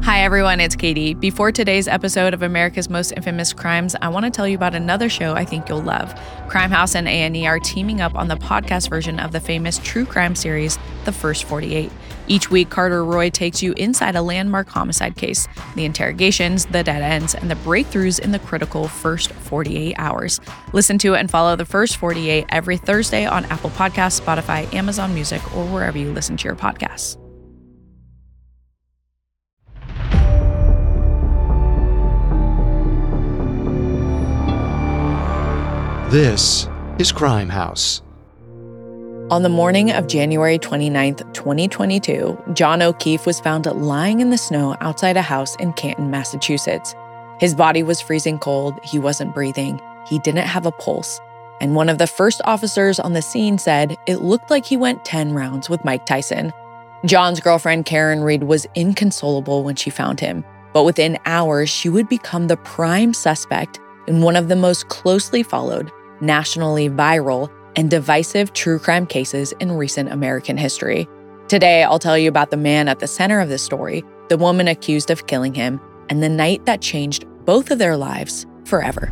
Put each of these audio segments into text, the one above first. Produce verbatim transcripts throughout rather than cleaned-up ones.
Hi everyone, it's Katie. Before today's episode of America's Most Infamous Crimes, I want to tell you about another show I think you'll love. Crimehouse and A and E are teaming up on the podcast version of the famous true crime series, The First forty-eight. Each week, Carter Roy takes you inside a landmark homicide case, the interrogations, the dead ends, and the breakthroughs in the critical first forty-eight hours. Listen to and follow The First forty-eight every Thursday on Apple Podcasts, Spotify, Amazon Music, or wherever you listen to your podcasts. This is Crimehouse. On the morning of January twenty-ninth, twenty twenty-two, John O'Keefe was found lying in the snow outside a house in Canton, Massachusetts. His body was freezing cold, he wasn't breathing, he didn't have a pulse, and one of the first officers on the scene said it looked like he went ten rounds with Mike Tyson. John's girlfriend, Karen Reed, was inconsolable when she found him, but within hours, she would become the prime suspect in one of the most closely followed, nationally viral, and divisive true crime cases in recent American history. Today, I'll tell you about the man at the center of the story, the woman accused of killing him, and the night that changed both of their lives forever.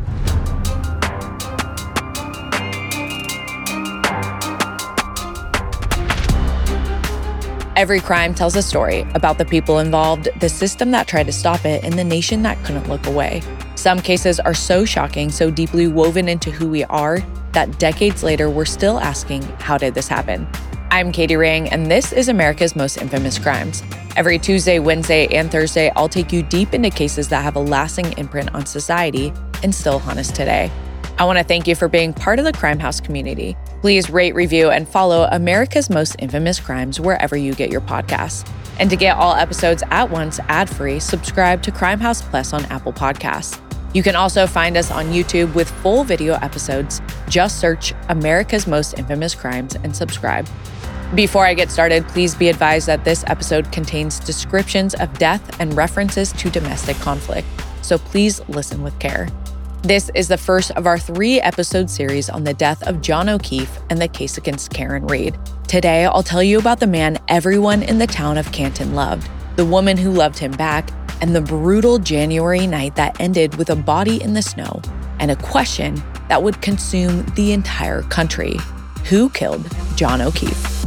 Every crime tells a story about the people involved, the system that tried to stop it, and the nation that couldn't look away. Some cases are so shocking, so deeply woven into who we are, that decades later, we're still asking, how did this happen? I'm Katie Ring, and this is America's Most Infamous Crimes. Every Tuesday, Wednesday, and Thursday, I'll take you deep into cases that have a lasting imprint on society and still haunt us today. I want to thank you for being part of the Crimehouse community. Please rate, review, and follow America's Most Infamous Crimes wherever you get your podcasts. And to get all episodes at once, ad-free, subscribe to Crimehouse Plus on Apple Podcasts. You can also find us on YouTube with full video episodes. Just search America's Most Infamous Crimes and subscribe. Before I get started, please be advised that this episode contains descriptions of death and references to domestic conflict, so please listen with care. This is the first of our three-episode series on the death of John O'Keefe and the case against Karen Reed. Today, I'll tell you about the man everyone in the town of Canton loved, the woman who loved him back, and the brutal January night that ended with a body in the snow and a question that would consume the entire country. Who killed John O'Keefe?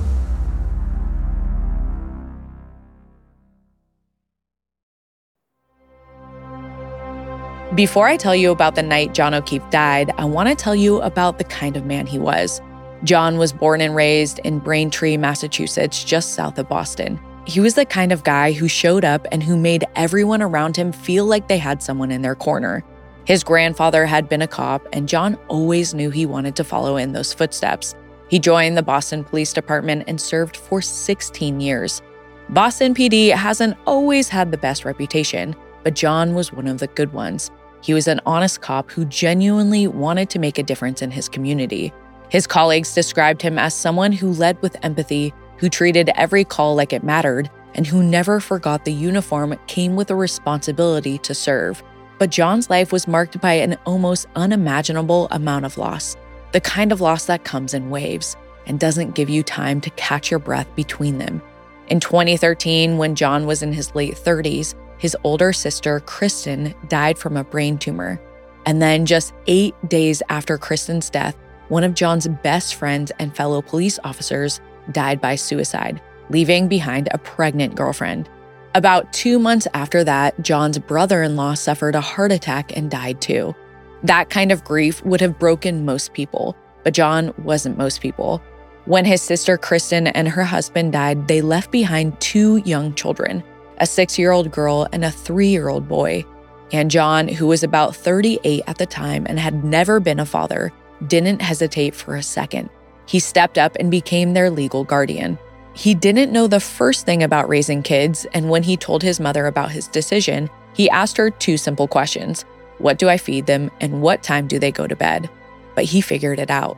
Before I tell you about the night John O'Keefe died, I want to tell you about the kind of man he was. John was born and raised in Braintree, Massachusetts, just south of Boston. He was the kind of guy who showed up and who made everyone around him feel like they had someone in their corner. His grandfather had been a cop, and John always knew he wanted to follow in those footsteps. He joined the Boston Police Department and served for sixteen years. Boston P D hasn't always had the best reputation, but John was one of the good ones. He was an honest cop who genuinely wanted to make a difference in his community. His colleagues described him as someone who led with empathy, who treated every call like it mattered, and who never forgot the uniform came with a responsibility to serve. But John's life was marked by an almost unimaginable amount of loss, the kind of loss that comes in waves and doesn't give you time to catch your breath between them. In twenty thirteen, when John was in his late thirties, his older sister, Kristen, died from a brain tumor. And then just eight days after Kristen's death, one of John's best friends and fellow police officers died by suicide, leaving behind a pregnant girlfriend. About two months after that, John's brother-in-law suffered a heart attack and died too. That kind of grief would have broken most people, but John wasn't most people. When his sister Kristen and her husband died, they left behind two young children, a six-year-old girl and a three-year-old boy. And John, who was about thirty-eight at the time and had never been a father, didn't hesitate for a second. He stepped up and became their legal guardian. He didn't know the first thing about raising kids, and when he told his mother about his decision, he asked her two simple questions. What do I feed them, and what time do they go to bed? But he figured it out.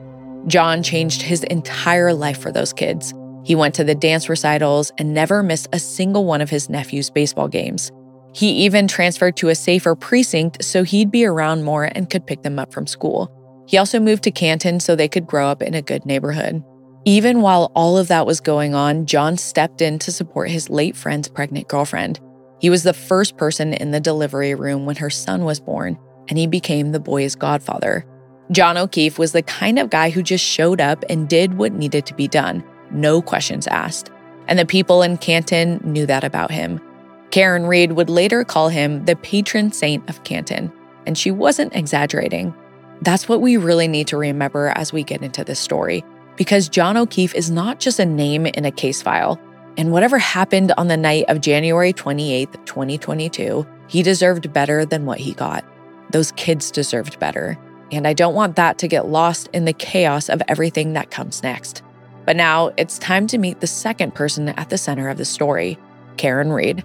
John changed his entire life for those kids. He went to the dance recitals and never missed a single one of his nephew's baseball games. He even transferred to a safer precinct so he'd be around more and could pick them up from school. He also moved to Canton so they could grow up in a good neighborhood. Even while all of that was going on, John stepped in to support his late friend's pregnant girlfriend. He was the first person in the delivery room when her son was born, and he became the boy's godfather. John O'Keefe was the kind of guy who just showed up and did what needed to be done, no questions asked. And the people in Canton knew that about him. Karen Reed would later call him the patron saint of Canton, and she wasn't exaggerating. That's what we really need to remember as we get into this story, because John O'Keefe is not just a name in a case file. And whatever happened on the night of January twenty-eighth, twenty twenty-two, he deserved better than what he got. Those kids deserved better. And I don't want that to get lost in the chaos of everything that comes next. But now it's time to meet the second person at the center of the story, Karen Reed.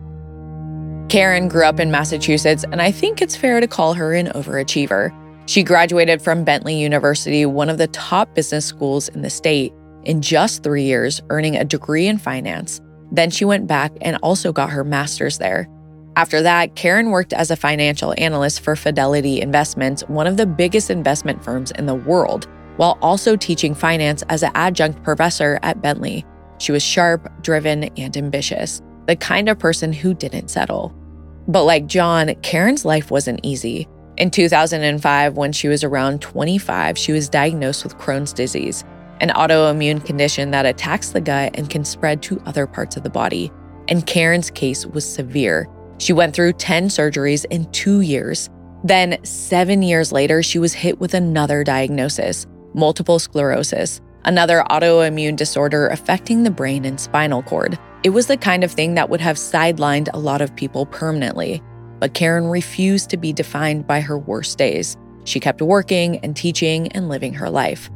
Karen grew up in Massachusetts, and I think it's fair to call her an overachiever. She graduated from Bentley University, one of the top business schools in the state, in just three years, earning a degree in finance. Then she went back and also got her master's there. After that, Karen worked as a financial analyst for Fidelity Investments, one of the biggest investment firms in the world, while also teaching finance as an adjunct professor at Bentley. She was sharp, driven, and ambitious, the kind of person who didn't settle. But like John, Karen's life wasn't easy. In two thousand five, when she was around twenty-five, she was diagnosed with Crohn's disease, an autoimmune condition that attacks the gut and can spread to other parts of the body. And Karen's case was severe. She went through ten surgeries in two years. Then, seven years later, she was hit with another diagnosis, multiple sclerosis, another autoimmune disorder affecting the brain and spinal cord. It was the kind of thing that would have sidelined a lot of people permanently. But Karen refused to be defined by her worst days. She kept working and teaching and living her life.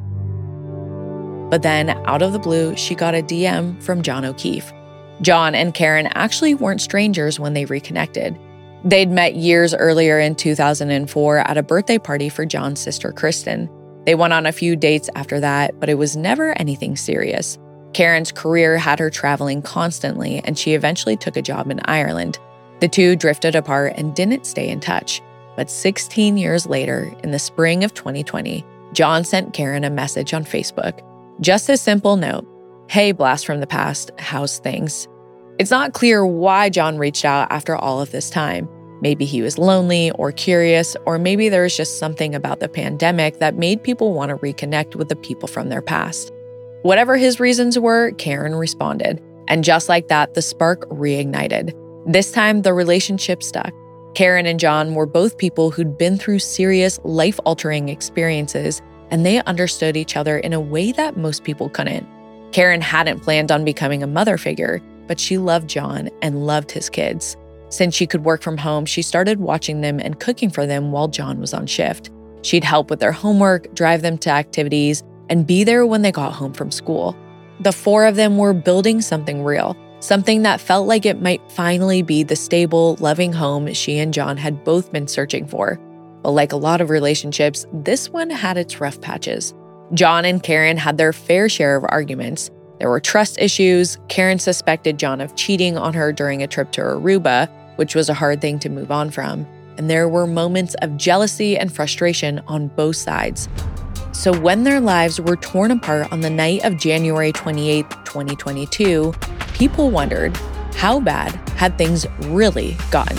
But then, out of the blue, she got a D M from John O'Keefe. John and Karen actually weren't strangers when they reconnected. They'd met years earlier in two thousand four at a birthday party for John's sister, Kristen. They went on a few dates after that, but it was never anything serious. Karen's career had her traveling constantly, and she eventually took a job in Ireland. The two drifted apart and didn't stay in touch. But sixteen years later, in the spring of twenty twenty, John sent Karen a message on Facebook. Just a simple note. Hey, blast from the past, how's things? It's not clear why John reached out after all of this time. Maybe he was lonely or curious, or maybe there was just something about the pandemic that made people want to reconnect with the people from their past. Whatever his reasons were, Karen responded. And just like that, the spark reignited. This time, the relationship stuck. Karen and John were both people who'd been through serious, life-altering experiences, and they understood each other in a way that most people couldn't. Karen hadn't planned on becoming a mother figure, but she loved John and loved his kids. Since she could work from home, she started watching them and cooking for them while John was on shift. She'd help with their homework, drive them to activities, and be there when they got home from school. The four of them were building something real, something that felt like it might finally be the stable, loving home she and John had both been searching for. But like a lot of relationships, this one had its rough patches. John and Karen had their fair share of arguments. There were trust issues. Karen suspected John of cheating on her during a trip to Aruba, which was a hard thing to move on from. And there were moments of jealousy and frustration on both sides. So when their lives were torn apart on the night of January twenty-eighth, twenty twenty-two, people wondered, how bad had things really gotten?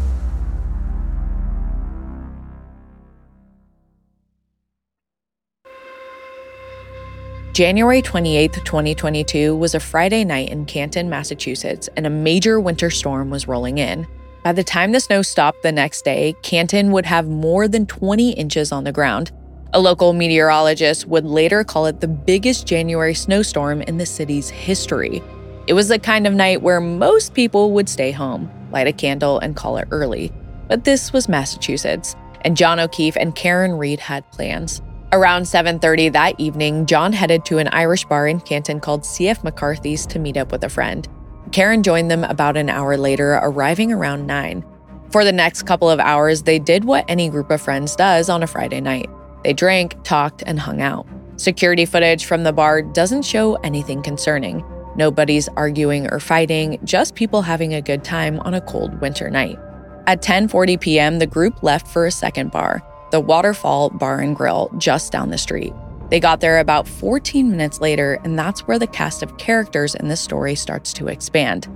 January twenty-eighth, twenty twenty-two was a Friday night in Canton, Massachusetts, and a major winter storm was rolling in. By the time the snow stopped the next day, Canton would have more than twenty inches on the ground. A local meteorologist would later call it the biggest January snowstorm in the city's history. It was the kind of night where most people would stay home, light a candle, and call it early. But this was Massachusetts, and John O'Keefe and Karen Reed had plans. Around seven thirty that evening, John headed to an Irish bar in Canton called C F McCarthy's to meet up with a friend. Karen joined them about an hour later, arriving around nine. For the next couple of hours, they did what any group of friends does on a Friday night. They drank, talked, and hung out. Security footage from the bar doesn't show anything concerning. Nobody's arguing or fighting, just people having a good time on a cold winter night. At ten forty p.m., the group left for a second bar, the Waterfall Bar and Grill, just down the street. They got there about fourteen minutes later, and that's where the cast of characters in the story starts to expand.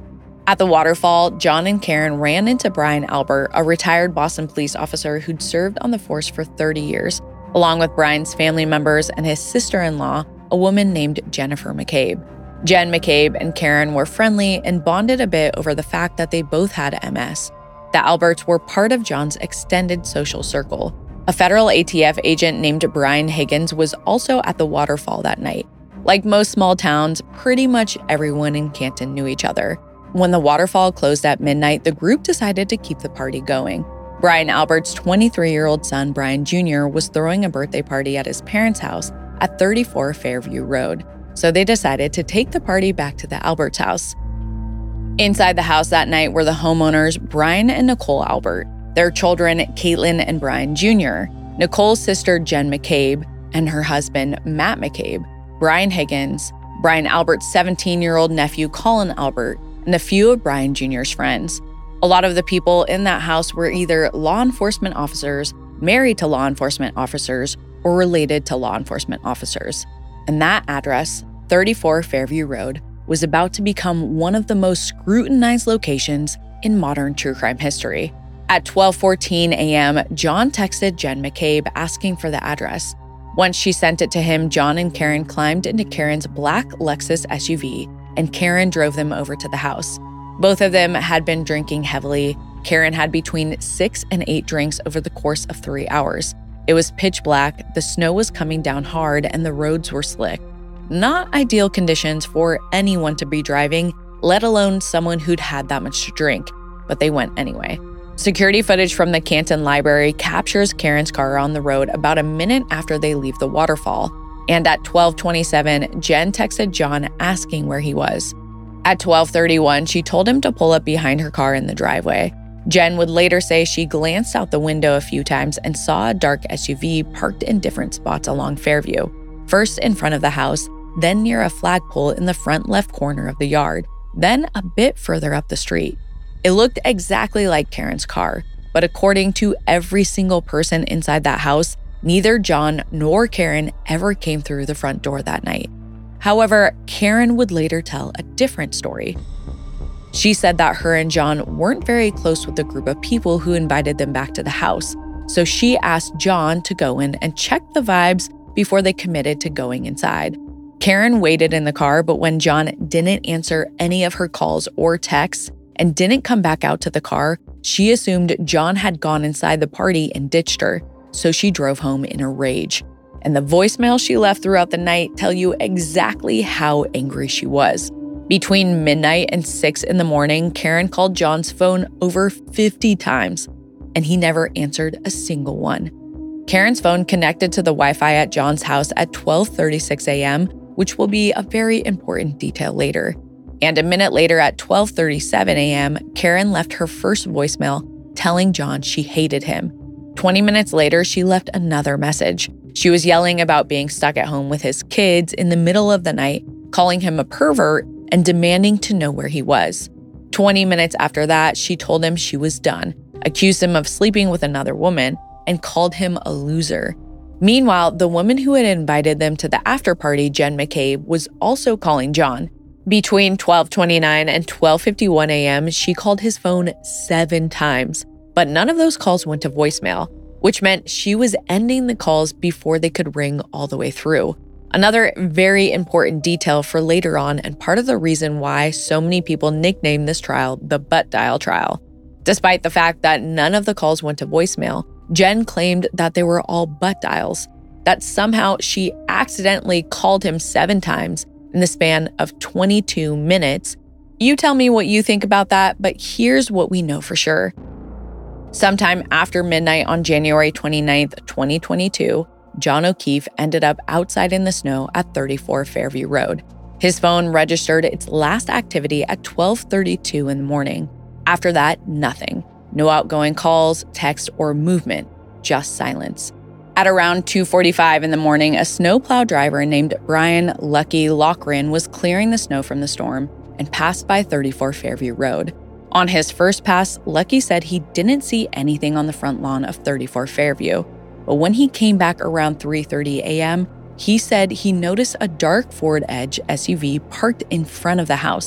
At the waterfall, John and Karen ran into Brian Albert, a retired Boston police officer who'd served on the force for thirty years, along with Brian's family members and his sister-in-law, a woman named Jennifer McCabe. Jen McCabe and Karen were friendly and bonded a bit over the fact that they both had M S. The Alberts were part of John's extended social circle. A federal A T F agent named Brian Higgins was also at the waterfall that night. Like most small towns, pretty much everyone in Canton knew each other. When the waterfall closed at midnight, the group decided to keep the party going. Brian Albert's twenty-three-year-old son, Brian Junior, was throwing a birthday party at his parents' house at thirty-four Fairview Road, so they decided to take the party back to the Alberts' house. Inside the house that night were the homeowners, Brian and Nicole Albert, their children, Caitlin and Brian Junior, Nicole's sister, Jen McCabe, and her husband, Matt McCabe, Brian Higgins, Brian Albert's seventeen-year-old nephew, Colin Albert, and a few of Brian Junior's friends. A lot of the people in that house were either law enforcement officers, married to law enforcement officers, or related to law enforcement officers. And that address, thirty-four Fairview Road, was about to become one of the most scrutinized locations in modern true crime history. At twelve fourteen a.m., John texted Jen McCabe asking for the address. Once she sent it to him, John and Karen climbed into Karen's black Lexus S U V, and Karen drove them over to the house. Both of them had been drinking heavily. Karen had between six and eight drinks over the course of three hours. It was pitch black, the snow was coming down hard, and the roads were slick. Not ideal conditions for anyone to be driving, let alone someone who'd had that much to drink, but they went anyway. Security footage from the Canton Library captures Karen's car on the road about a minute after they leave the waterfall. And at twelve twenty-seven, Jen texted John asking where he was. At twelve thirty-one, she told him to pull up behind her car in the driveway. Jen would later say she glanced out the window a few times and saw a dark S U V parked in different spots along Fairview, first in front of the house, then near a flagpole in the front left corner of the yard, then a bit further up the street. It looked exactly like Karen's car, but according to every single person inside that house, neither John nor Karen ever came through the front door that night. However, Karen would later tell a different story. She said that her and John weren't very close with the group of people who invited them back to the house, so she asked John to go in and check the vibes before they committed to going inside. Karen waited in the car, but when John didn't answer any of her calls or texts and didn't come back out to the car, she assumed John had gone inside the party and ditched her, so she drove home in a rage. And the voicemail she left throughout the night tell you exactly how angry she was. Between midnight and six in the morning, Karen called John's phone over fifty times, and he never answered a single one. Karen's phone connected to the Wi-Fi at John's house at twelve thirty-six a.m., which will be a very important detail later. And a minute later at twelve thirty-seven a.m., Karen left her first voicemail telling John she hated him. twenty minutes later, she left another message. She was yelling about being stuck at home with his kids in the middle of the night, calling him a pervert, and demanding to know where he was. twenty minutes after that, she told him she was done, accused him of sleeping with another woman, and called him a loser. Meanwhile, the woman who had invited them to the after party, Jen McCabe, was also calling John. Between twelve twenty-nine and twelve fifty-one a.m., she called his phone seven times, but none of those calls went to voicemail, which meant she was ending the calls before they could ring all the way through. Another very important detail for later on, and part of the reason why so many people nicknamed this trial the butt dial trial. Despite the fact that none of the calls went to voicemail, Jen claimed that they were all butt dials, that somehow she accidentally called him seven times in the span of twenty-two minutes. You tell me what you think about that, but here's what we know for sure. Sometime after midnight on January twenty-ninth, twenty twenty-two, John O'Keefe ended up outside in the snow at thirty-four Fairview Road. His phone registered its last activity at twelve thirty-two in the morning. After that, nothing. No outgoing calls, text, or movement, just silence. At around two forty-five in the morning, a snowplow driver named Brian Lucky Loughran was clearing the snow from the storm and passed by thirty-four Fairview Road. On his first pass, Lucky said he didn't see anything on the front lawn of thirty-four Fairview, but when he came back around three thirty a.m., he said he noticed a dark Ford Edge S U V parked in front of the house.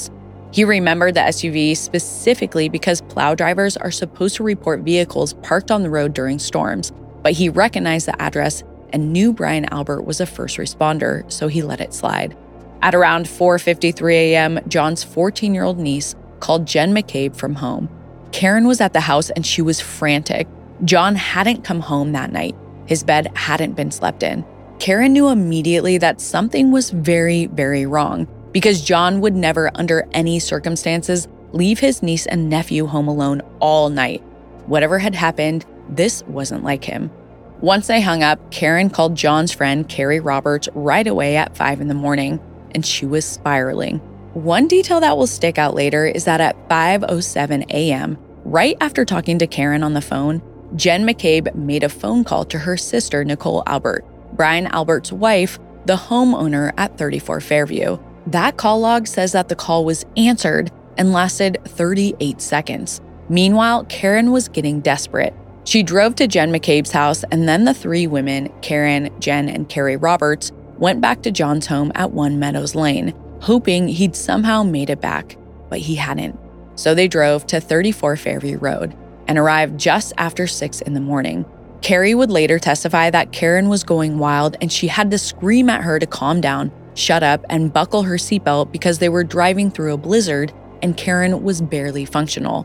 He remembered the S U V specifically because plow drivers are supposed to report vehicles parked on the road during storms, but he recognized the address and knew Brian Albert was a first responder, so he let it slide. At around four fifty-three a.m., John's fourteen-year-old niece called Jen McCabe from home. Karen was at the house and she was frantic. John hadn't come home that night. His bed hadn't been slept in. Karen knew immediately that something was very, very wrong because John would never, under any circumstances, leave his niece and nephew home alone all night. Whatever had happened, this wasn't like him. Once they hung up, Karen called John's friend, Carrie Roberts, right away at five in the morning, and she was spiraling. One detail that will stick out later is that at five oh seven a.m., right after talking to Karen on the phone, Jen McCabe made a phone call to her sister, Nicole Albert, Brian Albert's wife, the homeowner at thirty-four Fairview. That call log says that the call was answered and lasted thirty-eight seconds. Meanwhile, Karen was getting desperate. She drove to Jen McCabe's house, and then the three women, Karen, Jen, and Carrie Roberts, went back to John's home at One Meadows Lane, hoping he'd somehow made it back, but he hadn't. So they drove to thirty-four Fairview Road and arrived just after six in the morning. Carrie would later testify that Karen was going wild and she had to scream at her to calm down, shut up, and buckle her seatbelt because they were driving through a blizzard and Karen was barely functional.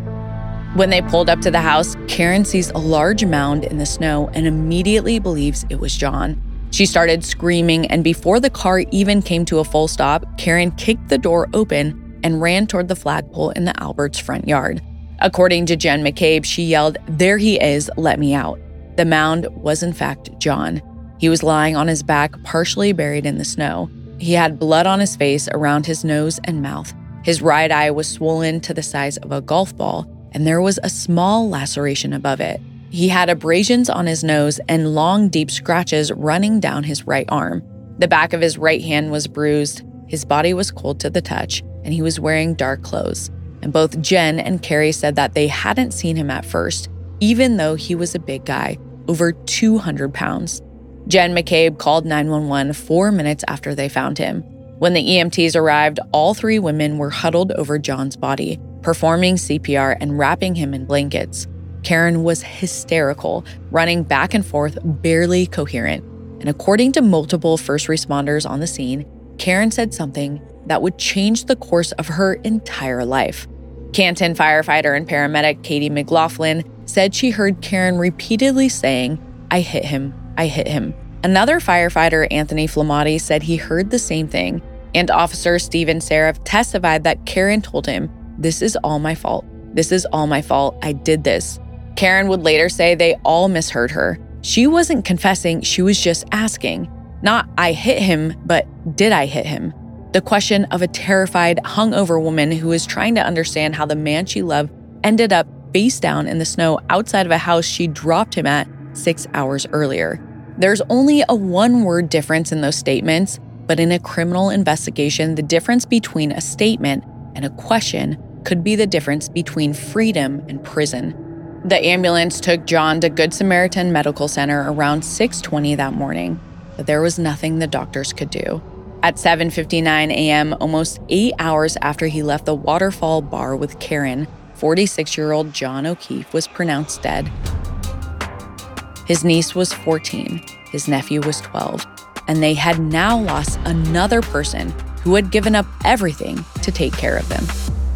When they pulled up to the house, Karen sees a large mound in the snow and immediately believes it was John. She started screaming, and before the car even came to a full stop, Karen kicked the door open and ran toward the flagpole in the Alberts' front yard. According to Jen McCabe, she yelled, "There he is, let me out." The mound was in fact John. He was lying on his back, partially buried in the snow. He had blood on his face, around his nose and mouth. His right eye was swollen to the size of a golf ball, and there was a small laceration above it. He had abrasions on his nose and long, deep scratches running down his right arm. The back of his right hand was bruised. His body was cold to the touch, and he was wearing dark clothes. And both Jen and Carrie said that they hadn't seen him at first, even though he was a big guy, over two hundred pounds. Jen McCabe called nine one one four minutes after they found him. When the E M Ts arrived, all three women were huddled over John's body, performing C P R and wrapping him in blankets. Karen was hysterical, running back and forth, barely coherent. And according to multiple first responders on the scene, Karen said something that would change the course of her entire life. Canton firefighter and paramedic Katie McLaughlin said she heard Karen repeatedly saying, "I hit him, I hit him." Another firefighter, Anthony Flamati, said he heard the same thing, and Officer Stephen Seraph testified that Karen told him, "This is all my fault. This is all my fault. I did this." Karen would later say they all misheard her. She wasn't confessing, she was just asking. Not, "I hit him," but "Did I hit him?" The question of a terrified, hungover woman who is trying to understand how the man she loved ended up face down in the snow outside of a house she dropped him at six hours earlier. There's only a one-word difference in those statements, but in a criminal investigation, the difference between a statement and a question could be the difference between freedom and prison. The ambulance took John to Good Samaritan Medical Center around six twenty that morning, but there was nothing the doctors could do. At seven fifty-nine a.m., almost eight hours after he left the Waterfall Bar with Karen, forty-six-year-old John O'Keefe was pronounced dead. His niece was fourteen, his nephew was twelve, and they had now lost another person who had given up everything to take care of them.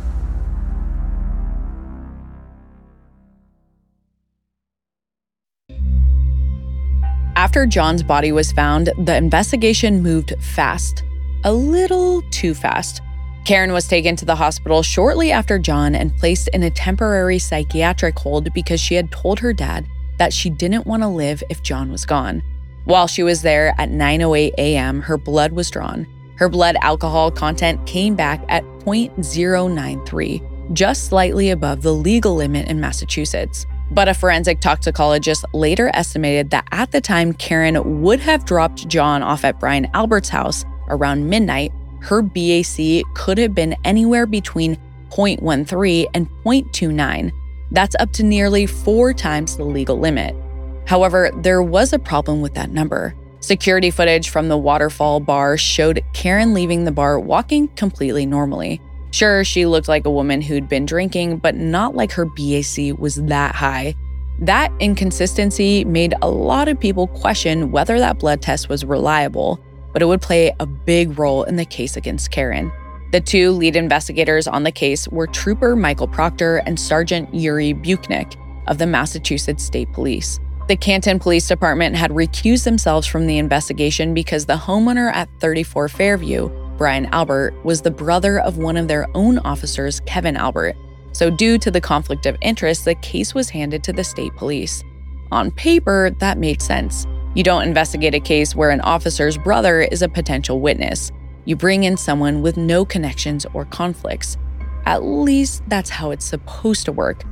After John's body was found, the investigation moved fast, a little too fast. Karen was taken to the hospital shortly after John and placed in a temporary psychiatric hold because she had told her dad that she didn't want to live if John was gone. While she was there at nine oh eight a.m., her blood was drawn. Her blood alcohol content came back at zero point zero nine three, just slightly above the legal limit in Massachusetts. But a forensic toxicologist later estimated that at the time Karen would have dropped John off at Brian Albert's house around midnight, her B A C could have been anywhere between zero point one three and zero point two nine. That's up to nearly four times the legal limit. However, there was a problem with that number. Security footage from the Waterfall Bar showed Karen leaving the bar walking completely normally. Sure, she looked like a woman who'd been drinking, but not like her B A C was that high. That inconsistency made a lot of people question whether that blood test was reliable, but it would play a big role in the case against Karen. The two lead investigators on the case were Trooper Michael Proctor and Sergeant Yuri Buchnick of the Massachusetts State Police. The Canton Police Department had recused themselves from the investigation because the homeowner at thirty-four Fairview, Brian Albert, was the brother of one of their own officers, Kevin Albert. So due to the conflict of interest, the case was handed to the state police. On paper, that made sense. You don't investigate a case where an officer's brother is a potential witness. You bring in someone with no connections or conflicts. At least that's how it's supposed to work.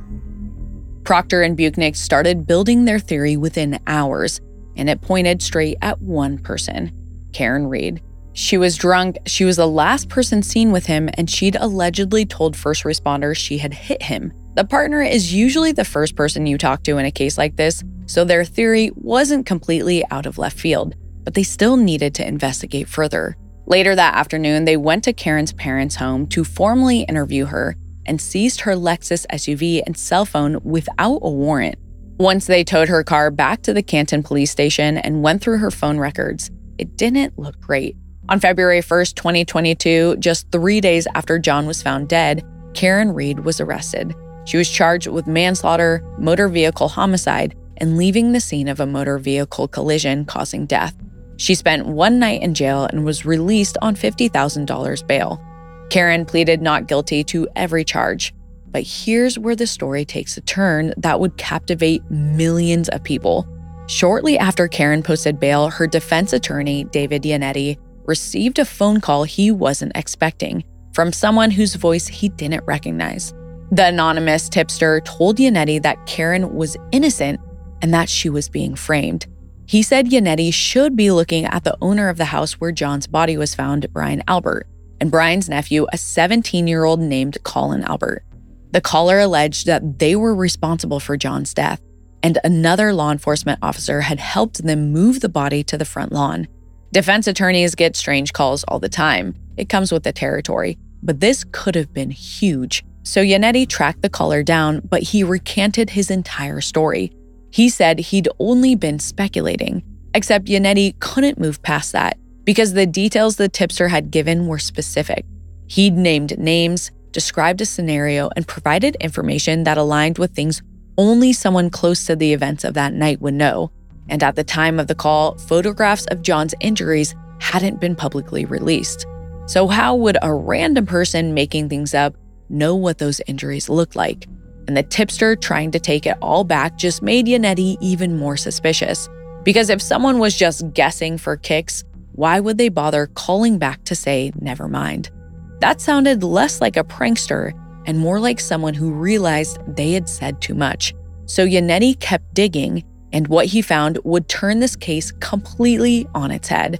Proctor and Buchnick started building their theory within hours, and it pointed straight at one person, Karen Read. She was drunk, she was the last person seen with him, and she'd allegedly told first responders she had hit him. The partner is usually the first person you talk to in a case like this, so their theory wasn't completely out of left field, but they still needed to investigate further. Later that afternoon, they went to Karen's parents' home to formally interview her and seized her Lexus S U V and cell phone without a warrant. Once they towed her car back to the Canton police station and went through her phone records, it didn't look great. On February first, twenty twenty-two, just three days after John was found dead, Karen Read was arrested. She was charged with manslaughter, motor vehicle homicide, and leaving the scene of a motor vehicle collision causing death. She spent one night in jail and was released on fifty thousand dollars bail. Karen pleaded not guilty to every charge. But here's where the story takes a turn that would captivate millions of people. Shortly after Karen posted bail, her defense attorney, David Yannetti, received a phone call he wasn't expecting from someone whose voice he didn't recognize. The anonymous tipster told Yannetti that Karen was innocent and that she was being framed. He said Yannetti should be looking at the owner of the house where John's body was found, Brian Albert, and Brian's nephew, a seventeen-year-old named Colin Albert. The caller alleged that they were responsible for John's death, and another law enforcement officer had helped them move the body to the front lawn. Defense attorneys get strange calls all the time. It comes with the territory. But this could have been huge. So Yannetti tracked the caller down, but he recanted his entire story. He said he'd only been speculating, except Yannetti couldn't move past that because the details the tipster had given were specific. He'd named names, described a scenario, and provided information that aligned with things only someone close to the events of that night would know. And at the time of the call, photographs of John's injuries hadn't been publicly released. So how would a random person making things up know what those injuries looked like? And the tipster trying to take it all back just made Yannetti even more suspicious. Because if someone was just guessing for kicks, why would they bother calling back to say, never mind? That sounded less like a prankster and more like someone who realized they had said too much. So Yannetti kept digging, and what he found would turn this case completely on its head.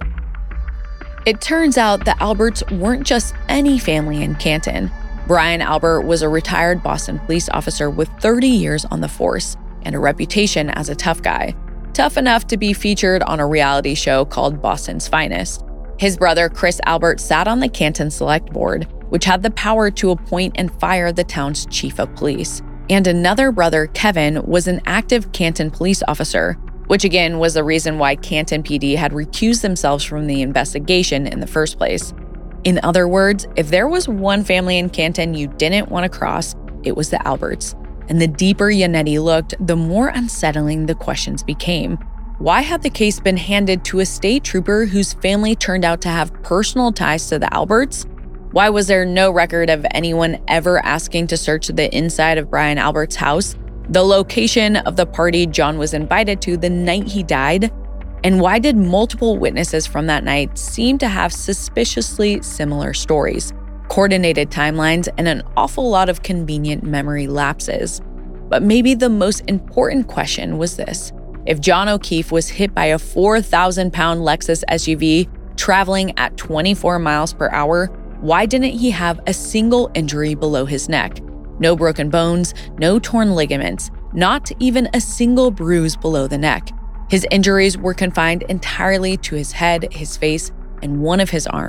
It turns out the Alberts weren't just any family in Canton. Brian Albert was a retired Boston police officer with thirty years on the force and a reputation as a tough guy. Tough enough to be featured on a reality show called Boston's Finest. His brother, Chris Albert, sat on the Canton Select Board, which had the power to appoint and fire the town's chief of police. And another brother, Kevin, was an active Canton police officer, which again was the reason why Canton P D had recused themselves from the investigation in the first place. In other words, if there was one family in Canton you didn't want to cross, it was the Alberts. And the deeper Yannetti looked, the more unsettling the questions became. Why had the case been handed to a state trooper whose family turned out to have personal ties to the Alberts? Why was there no record of anyone ever asking to search the inside of Brian Albert's house, the location of the party John was invited to the night he died? And why did multiple witnesses from that night seem to have suspiciously similar stories, coordinated timelines, and an awful lot of convenient memory lapses? But maybe the most important question was this. If John O'Keefe was hit by a four thousand pound Lexus S U V traveling at twenty-four miles per hour, why didn't he have a single injury below his neck? No broken bones, no torn ligaments, not even a single bruise below the neck. His injuries were confined entirely to his head, his face, and one of his arms.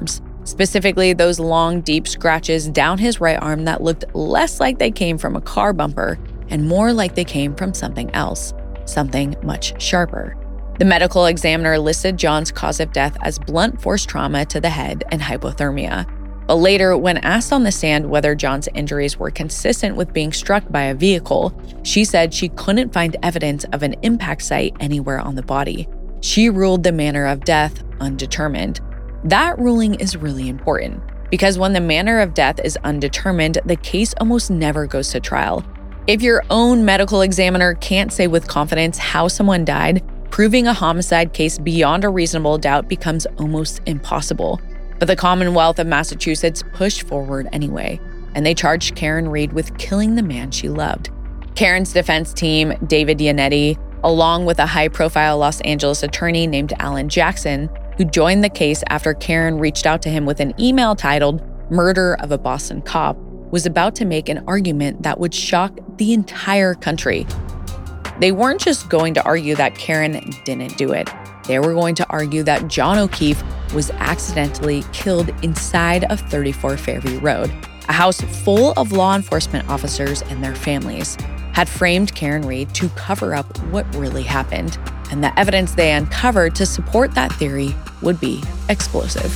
specifically those long, deep scratches down his right arm that looked less like they came from a car bumper and more like they came from something else, something much sharper. The medical examiner listed John's cause of death as blunt force trauma to the head and hypothermia. But later, when asked on the stand whether John's injuries were consistent with being struck by a vehicle, she said she couldn't find evidence of an impact site anywhere on the body. She ruled the manner of death undetermined. That ruling is really important because when the manner of death is undetermined, the case almost never goes to trial. If your own medical examiner can't say with confidence how someone died, proving a homicide case beyond a reasonable doubt becomes almost impossible. But the Commonwealth of Massachusetts pushed forward anyway, and they charged Karen Read with killing the man she loved. Karen's defense team, David Yannetti, along with a high-profile Los Angeles attorney named Alan Jackson, who joined the case after Karen reached out to him with an email titled "Murder of a Boston Cop," was about to make an argument that would shock the entire country. They weren't just going to argue that Karen didn't do it. They were going to argue that John O'Keefe was accidentally killed inside of thirty-four Fairview Road. A house full of law enforcement officers and their families had framed Karen Read to cover up what really happened. And the evidence they uncovered to support that theory would be explosive.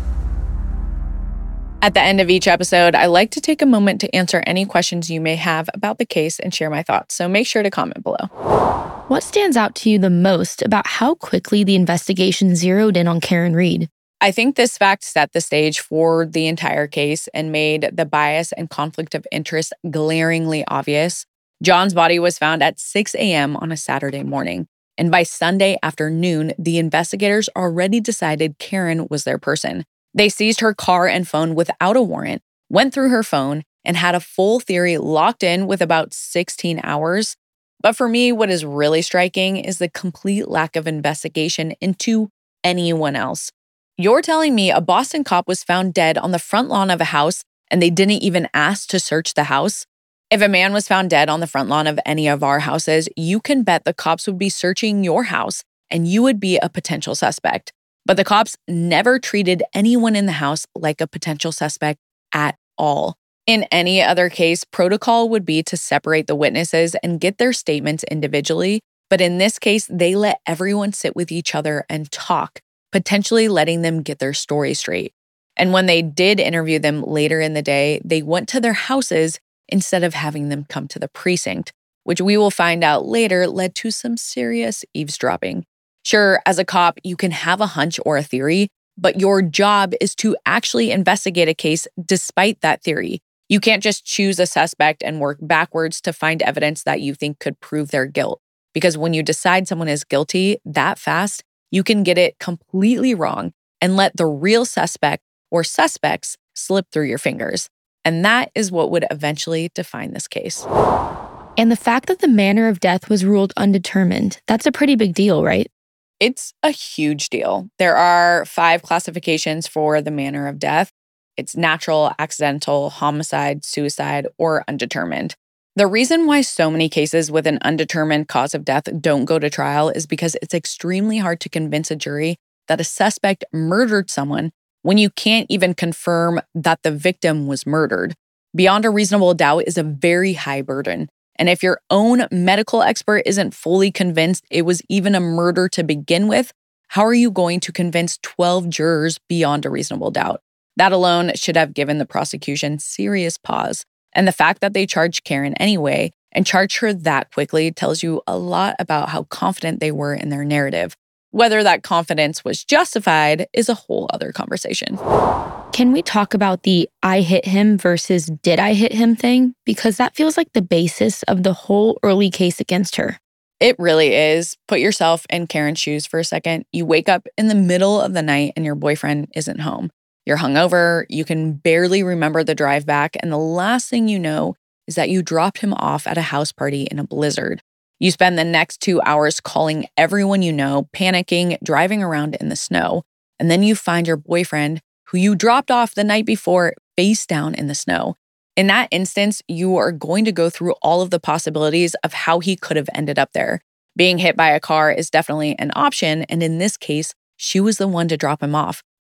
At the end of each episode, I like to take a moment to answer any questions you may have about the case and share my thoughts, so make sure to comment below. What stands out to you the most about how quickly the investigation zeroed in on Karen Read? I think this fact set the stage for the entire case and made the bias and conflict of interest glaringly obvious. John's body was found at six a.m. on a Saturday morning, and by Sunday afternoon, the investigators already decided Karen was their person. They seized her car and phone without a warrant, went through her phone, and had a full theory locked in with about sixteen hours. But for me, what is really striking is the complete lack of investigation into anyone else. You're telling me a Boston cop was found dead on the front lawn of a house and they didn't even ask to search the house? If a man was found dead on the front lawn of any of our houses, you can bet the cops would be searching your house and you would be a potential suspect. But the cops never treated anyone in the house like a potential suspect at all. In any other case, protocol would be to separate the witnesses and get their statements individually. But in this case, they let everyone sit with each other and talk, potentially letting them get their story straight. And when they did interview them later in the day, they went to their houses instead of having them come to the precinct, which we will find out later led to some serious eavesdropping. Sure, as a cop, you can have a hunch or a theory, but your job is to actually investigate a case despite that theory. You can't just choose a suspect and work backwards to find evidence that you think could prove their guilt. Because when you decide someone is guilty that fast, you can get it completely wrong and let the real suspect or suspects slip through your fingers. And that is what would eventually define this case. And the fact that the manner of death was ruled undetermined, that's a pretty big deal, right? It's a huge deal. There are five classifications for the manner of death. It's natural, accidental, homicide, suicide, or undetermined. The reason why so many cases with an undetermined cause of death don't go to trial is because it's extremely hard to convince a jury that a suspect murdered someone when you can't even confirm that the victim was murdered. Beyond a reasonable doubt is a very high burden. And if your own medical expert isn't fully convinced it was even a murder to begin with, how are you going to convince twelve jurors beyond a reasonable doubt? That alone should have given the prosecution serious pause. And the fact that they charged Karen anyway and charged her that quickly tells you a lot about how confident they were in their narrative. Whether that confidence was justified is a whole other conversation. Can we talk about the I hit him versus did I hit him thing? Because that feels like the basis of the whole early case against her. It really is. Put yourself in Karen's shoes for a second. You wake up in the middle of the night and your boyfriend isn't home. You're hungover, you can barely remember the drive back, and the last thing you know is that you dropped him off at a house party in a blizzard. You spend the next two hours calling everyone you know, panicking, driving around in the snow, and then you find your boyfriend, who you dropped off the night before, face down in the snow. In that instance, you are going to go through all of the possibilities of how he could have ended up there. Being hit by a car is definitely an option, and in this case, she was the one to drop him off.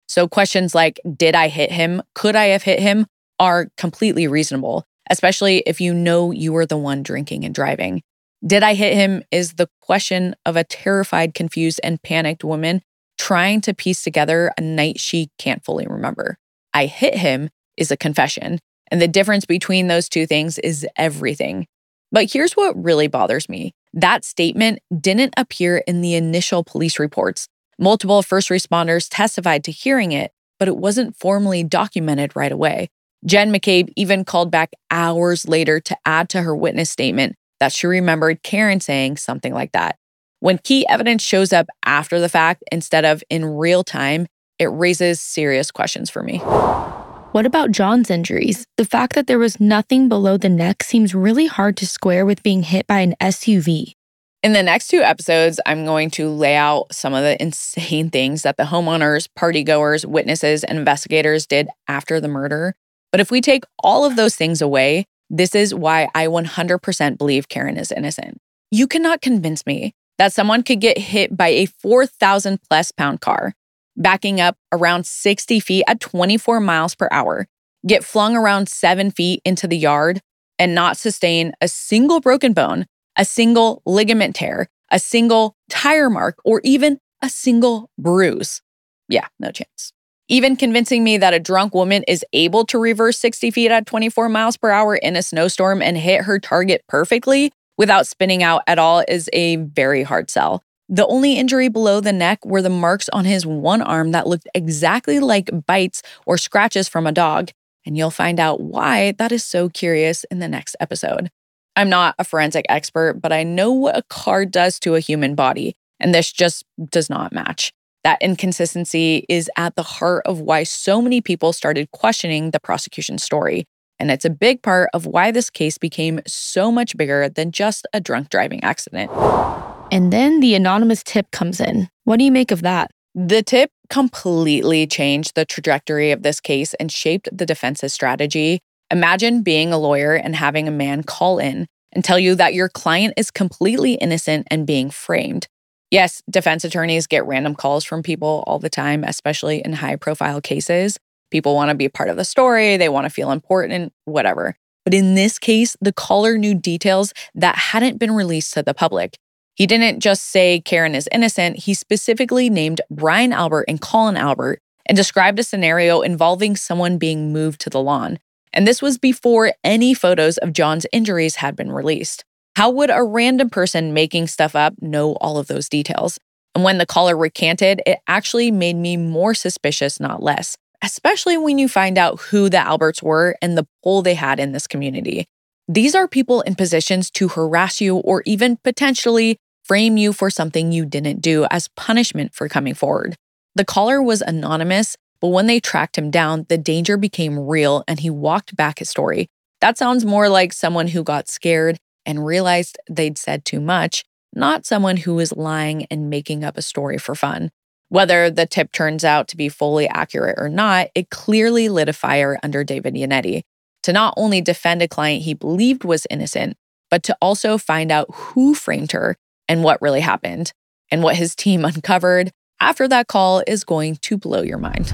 So questions like, did I hit him? Could I have hit him? Are completely reasonable, especially if you know you were the one drinking and driving. Did I hit him is the question of a terrified, confused, and panicked woman trying to piece together a night she can't fully remember. I hit him is a confession, and the difference between those two things is everything. But here's what really bothers me. That statement didn't appear in the initial police reports. Multiple first responders testified to hearing it, but it wasn't formally documented right away. Jen McCabe even called back hours later to add to her witness statement that she remembered Karen saying something like that. When key evidence shows up after the fact instead of in real time, it raises serious questions for me. What about John's injuries? The fact that there was nothing below the neck seems really hard to square with being hit by an S U V. In the next two episodes, I'm going to lay out some of the insane things that the homeowners, partygoers, witnesses, and investigators did after the murder. But if we take all of those things away, this is why I one hundred percent believe Karen is innocent. You cannot convince me that someone could get hit by a four thousand plus pound car, backing up around sixty feet at twenty-four miles per hour, get flung around seven feet into the yard, and not sustain a single broken bone, a single ligament tear, a single tire mark, or even a single bruise. Yeah, no chance. Even convincing me that a drunk woman is able to reverse sixty feet at twenty-four miles per hour in a snowstorm and hit her target perfectly without spinning out at all is a very hard sell. The only injury below the neck were the marks on his one arm that looked exactly like bites or scratches from a dog. And you'll find out why that is so curious in the next episode. I'm not a forensic expert, but I know what a car does to a human body, and this just does not match. That inconsistency is at the heart of why so many people started questioning the prosecution's story. And it's a big part of why this case became so much bigger than just a drunk driving accident. And then the anonymous tip comes in. What do you make of that? The tip completely changed the trajectory of this case and shaped the defense's strategy. Imagine being a lawyer and having a man call in and tell you that your client is completely innocent and being framed. Yes, defense attorneys get random calls from people all the time, especially in high-profile cases. People want to be part of the story, they want to feel important, whatever. But in this case, the caller knew details that hadn't been released to the public. He didn't just say Karen is innocent, he specifically named Brian Albert and Colin Albert and described a scenario involving someone being moved to the lawn. And this was before any photos of John's injuries had been released. How would a random person making stuff up know all of those details? And when the caller recanted, it actually made me more suspicious, not less, especially when you find out who the Alberts were and the pull they had in this community. These are people in positions to harass you or even potentially frame you for something you didn't do as punishment for coming forward. The caller was anonymous, but when they tracked him down, the danger became real and he walked back his story. That sounds more like someone who got scared and realized they'd said too much, not someone who was lying and making up a story for fun. Whether the tip turns out to be fully accurate or not, it clearly lit a fire under David Yannetti to not only defend a client he believed was innocent, but to also find out who framed her and what really happened. And what his team uncovered after that call is going to blow your mind.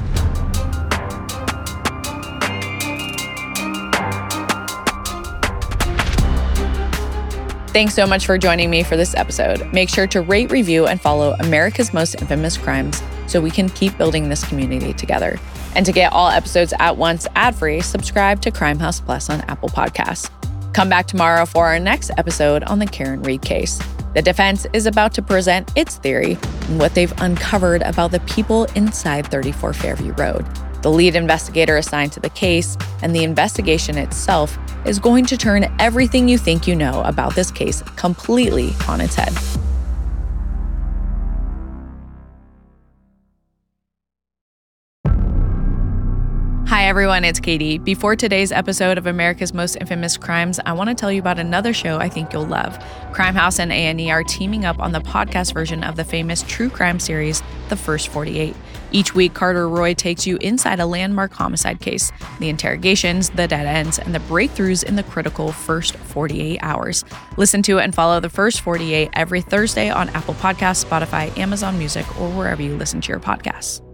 Thanks so much for joining me for this episode. Make sure to rate, review, and follow America's Most Infamous Crimes so we can keep building this community together. And to get all episodes at once ad-free, subscribe to Crime House Plus on Apple Podcasts. Come back tomorrow for our next episode on the Karen Read case. The defense is about to present its theory and what they've uncovered about the people inside thirty-four Fairview Road. The lead investigator assigned to the case and the investigation itself is going to turn everything you think you know about this case completely on its head. Hi everyone, it's Katie. Before today's episode of America's Most Infamous Crimes, I want to tell you about another show I think you'll love. Crime House and A and E are teaming up on the podcast version of the famous true crime series, The First forty-eight. Each week, Carter Roy takes you inside a landmark homicide case, the interrogations, the dead ends, and the breakthroughs in the critical first forty-eight hours. Listen to and follow The First forty-eight every Thursday on Apple Podcasts, Spotify, Amazon Music, or wherever you listen to your podcasts.